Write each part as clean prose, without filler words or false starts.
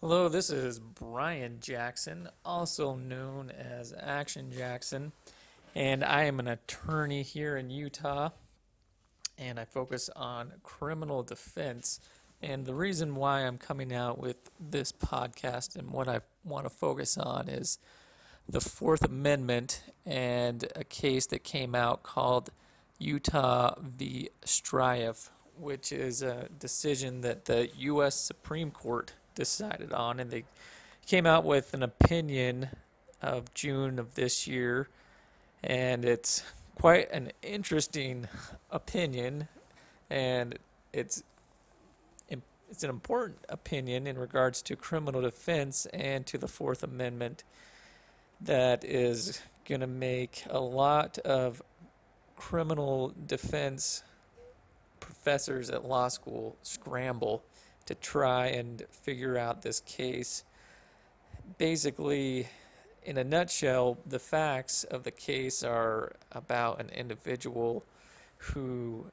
Hello, this is Brian Jackson, also known as Action Jackson, and I am an attorney here in Utah, and I focus on criminal defense. And the reason why I'm coming out with this podcast and what I want to focus on is the Fourth Amendment and a case that came out called Utah v. Strieff, which is a decision that the U.S. Supreme Court decided on, and they came out with an opinion of June of this year, and it's quite an interesting opinion, and it's it's an important opinion in regards to criminal defense and to the Fourth Amendment that is going to make a lot of criminal defense professors at law school scramble to try and figure out this case. Basically, in a nutshell, the facts of the case are about an individual who,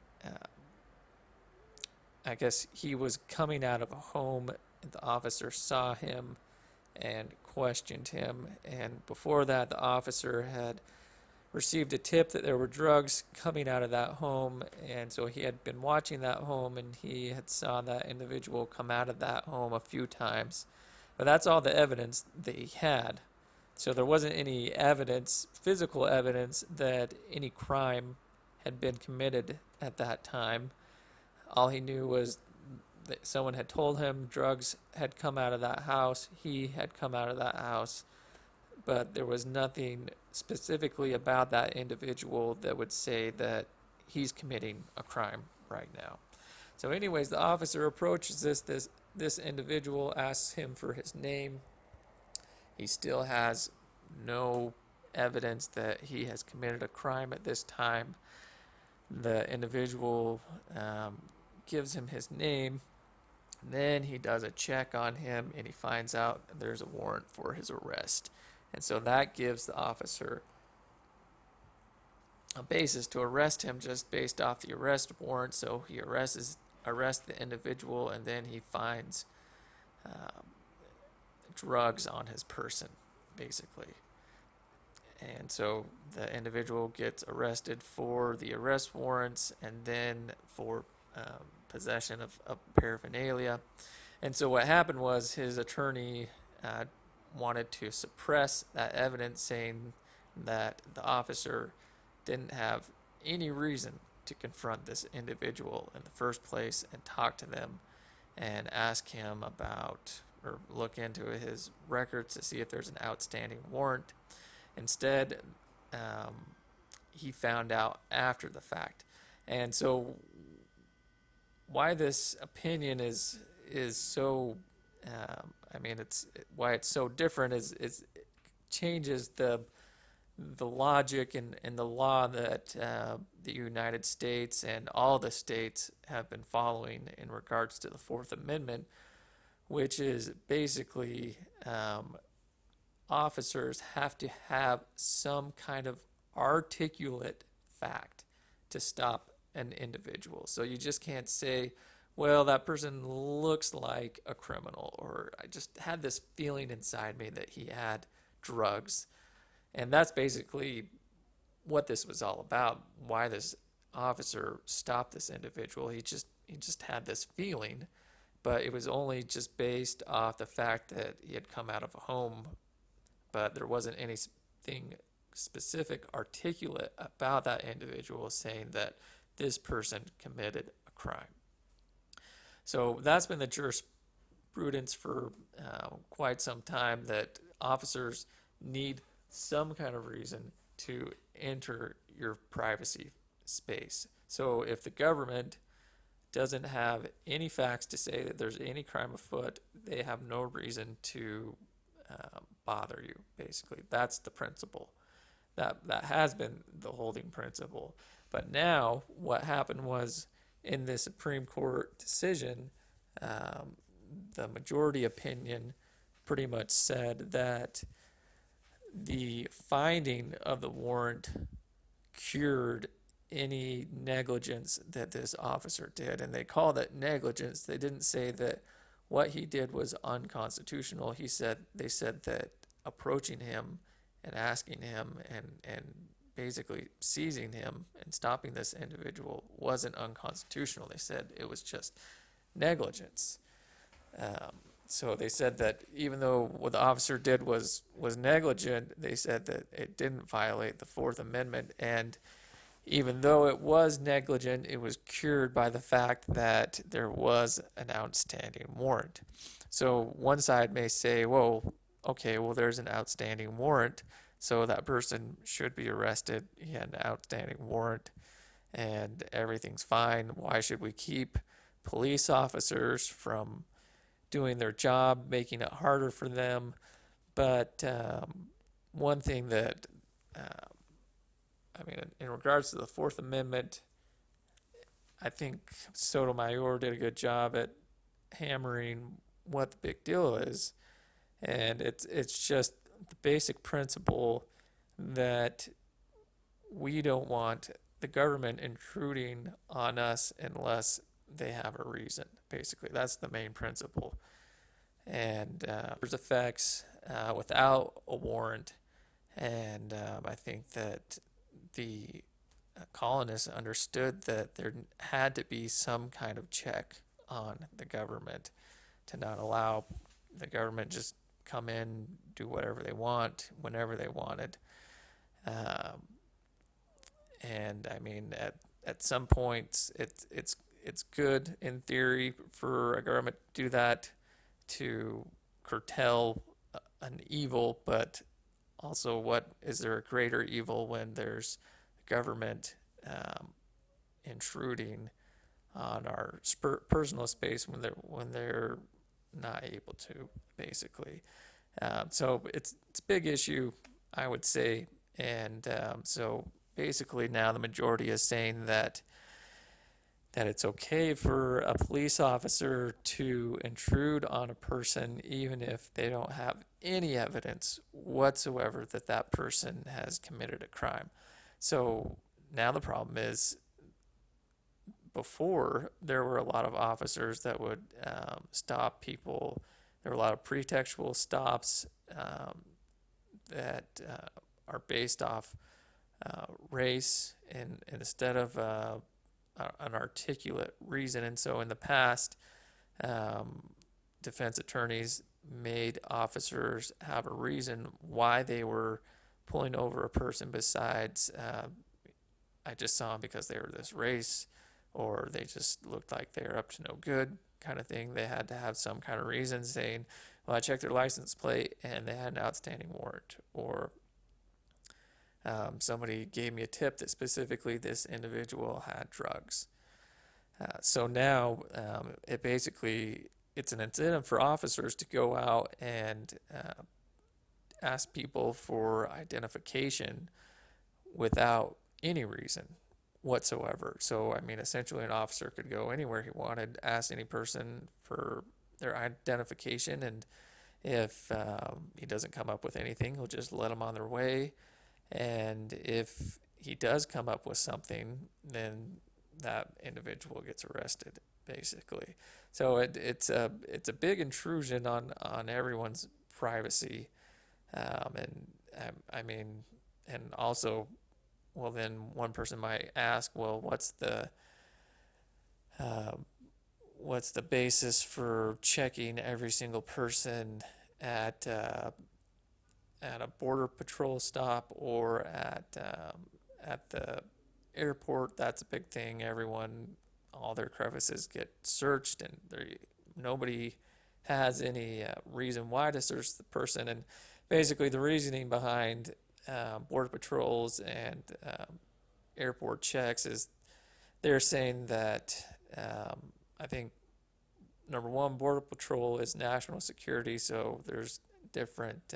I guess, he was coming out of a home. The officer saw him and questioned him. And before that, the officer had received a tip that there were drugs coming out of that home, and so he had been watching that home, and he had saw that individual come out of that home a few times. But that's all the evidence that he had. So there wasn't any evidence, physical evidence, that any crime had been committed at that time. All he knew was that someone had told him drugs had come out of that house, he had come out of that house, but there was nothing specifically about that individual that would say that he's committing a crime right now. So anyways, the officer approaches this individual, asks him for his name. He still has no evidence that he has committed a crime at this time. The individual gives him his name. Then he does a check on him, and he finds out there's a warrant for his arrest. And so that gives the officer a basis to arrest him just based off the arrest warrant. So he arrests the individual, and then he finds drugs on his person, basically. And so the individual gets arrested for the arrest warrants and then for possession of paraphernalia. And so what happened was his attorney wanted to suppress that evidence, saying that the officer didn't have any reason to confront this individual in the first place and talk to them and ask him about or look into his records to see if there's an outstanding warrant. Instead, he found out after the fact. And so why this opinion is so it's why it's so different is it changes the logic and the law that the United States and all the states have been following in regards to the Fourth Amendment, which is basically officers have to have some kind of articulate fact to stop an individual. So you just can't say, well, that person looks like a criminal, or I just had this feeling inside me that he had drugs. And that's basically what this was all about, why this officer stopped this individual. He just had this feeling, but it was only just based off the fact that he had come out of a home, but there wasn't anything specific, articulate about that individual saying that this person committed a crime. So that's been the jurisprudence for quite some time, that officers need some kind of reason to enter your privacy space. So if the government doesn't have any facts to say that there's any crime afoot, they have no reason to bother you, basically. That's the principle. That has been the holding principle. But now what happened was, in the Supreme Court decision, the majority opinion pretty much said that the finding of the warrant cured any negligence that this officer did. And they called it negligence. They didn't say that, what he did was unconstitutional. They said that approaching him and asking him and basically seizing him and stopping this individual wasn't unconstitutional. They said it was just negligence. Um, so they said that even though what the officer did was negligent, they said that it didn't violate the Fourth Amendment. And even though it was negligent, it was cured by the fact that there was an outstanding warrant. So one side may say, well, okay, well, there's an outstanding warrant, so that person should be arrested. He had an outstanding warrant and everything's fine. Why should we keep police officers from doing their job, making it harder for them? But one thing that, in regards to the Fourth Amendment, I think Sotomayor did a good job at hammering what the big deal is. And it's just the basic principle that we don't want the government intruding on us unless they have a reason. Basically, that's the main principle. And there's effects without a warrant. And I think that the colonists understood that there had to be some kind of check on the government to not allow the government just come in, do whatever they want, whenever they wanted. And I mean, at some points, it's good in theory for a government to do that, to curtail an evil, but also, what is there a greater evil when there's government intruding on our personal space when they're not able to, basically. So it's a big issue, I would say, and so basically now the majority is saying that it's okay for a police officer to intrude on a person even if they don't have any evidence whatsoever that that person has committed a crime. So now the problem is, before there were a lot of officers that would stop people. There were a lot of pretextual stops that are based off race and instead of an articulate reason. And so in the past, defense attorneys made officers have a reason why they were pulling over a person besides, I just saw them because they were this race, or they just looked like they were up to no good kind of thing. They had to have some kind of reason saying, well, I checked their license plate and they had an outstanding warrant, or somebody gave me a tip that specifically this individual had drugs. So now it's an incentive for officers to go out and ask people for identification without any reason whatsoever. So, I mean, essentially an officer could go anywhere he wanted, ask any person for their identification, and if he doesn't come up with anything, he'll just let them on their way. And if he does come up with something, then that individual gets arrested, basically. So it's a big intrusion on everyone's privacy, I mean, and also, well, then one person might ask, well, what's the basis for checking every single person at a border patrol stop or at the airport? That's a big thing. All their crevices get searched, and nobody has any reason why to search the person. And basically, the reasoning behind border patrols and airport checks is they're saying that I think number one, border patrol is national security, so there's different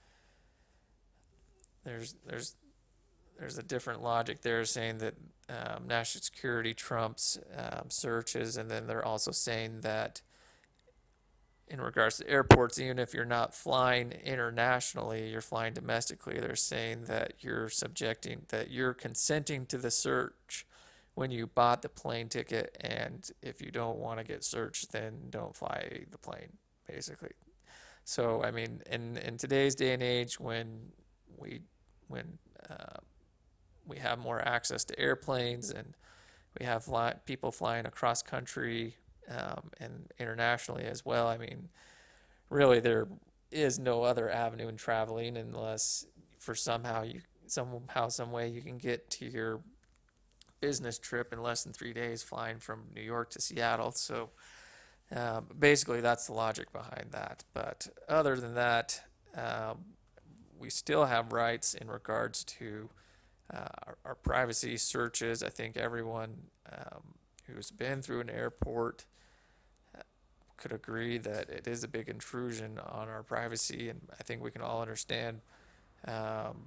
there's a different logic there, saying that national security trumps searches, and then they're also saying that in regards to airports, even if you're not flying internationally, you're flying domestically, they're saying that you're consenting to the search when you bought the plane ticket, and if you don't want to get searched, then don't fly the plane, basically. So I mean, in today's day and age, we when uh, we have more access to airplanes, and we have people flying across country, and internationally as well. I mean, really, there is no other avenue in traveling unless for somehow some way you can get to your business trip in less than 3 days flying from New York to Seattle. So basically, that's the logic behind that. But other than that, um, we still have rights in regards to our privacy searches. I think everyone who's been through an airport could agree that it is a big intrusion on our privacy, and I think we can all understand um,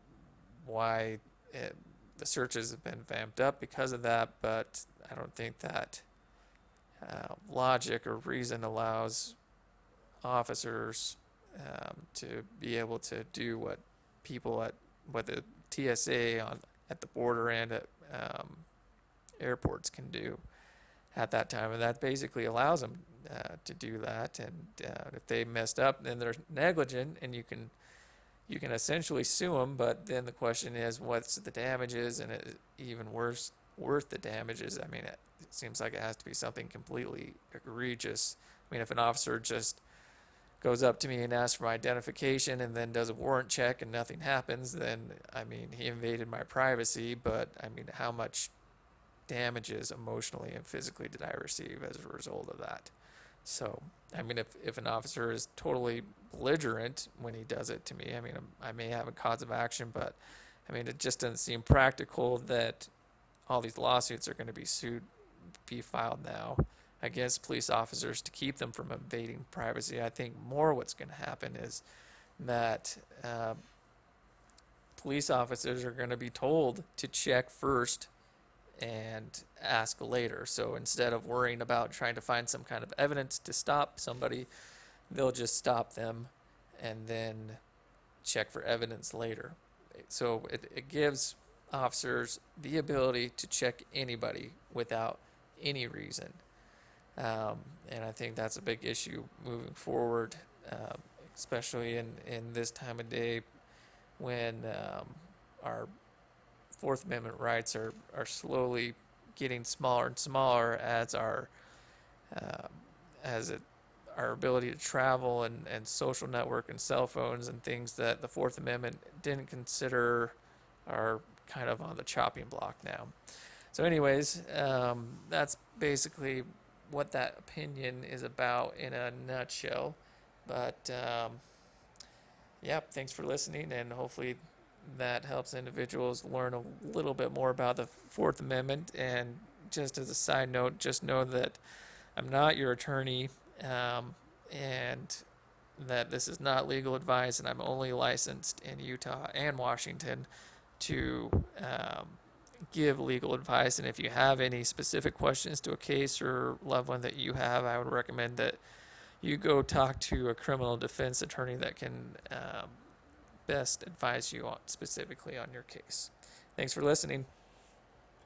why the searches have been vamped up because of that. But I don't think that logic or reason allows officers to be able to do what the TSA at the border and at airports can do at that time, and that basically allows them to do that. And if they messed up, then they're negligent, and you can essentially sue them. But then the question is, what's the damages, and even worse, worth the damages? I mean, it seems like it has to be something completely egregious. I mean, if an officer just goes up to me and asks for my identification and then does a warrant check and nothing happens, then I mean, he invaded my privacy. But I mean, how much damages emotionally and physically did I receive as a result of that? So, I mean, if an officer is totally belligerent when he does it to me, I mean, I may have a cause of action, but I mean, it just doesn't seem practical that all these lawsuits are going to be filed now against police officers to keep them from invading privacy. I think more what's going to happen is that police officers are going to be told to check first and ask later. So instead of worrying about trying to find some kind of evidence to stop somebody, they'll just stop them and then check for evidence later. So it gives officers the ability to check anybody without any reason. And I think that's a big issue moving forward, especially in this time of day when our Fourth Amendment rights are slowly getting smaller and smaller as uh, our ability to travel and social network and cell phones and things that the Fourth Amendment didn't consider are kind of on the chopping block now. So anyways, that's basically what that opinion is about in a nutshell. But yeah, thanks for listening, and hopefully that helps individuals learn a little bit more about the Fourth Amendment. And just as a side note, just know that I'm not your attorney, and that this is not legal advice, and I'm only licensed in Utah and Washington to give legal advice. And if you have any specific questions to a case or loved one that you have, I would recommend that you go talk to a criminal defense attorney that can best advise you specifically on your case. Thanks for listening.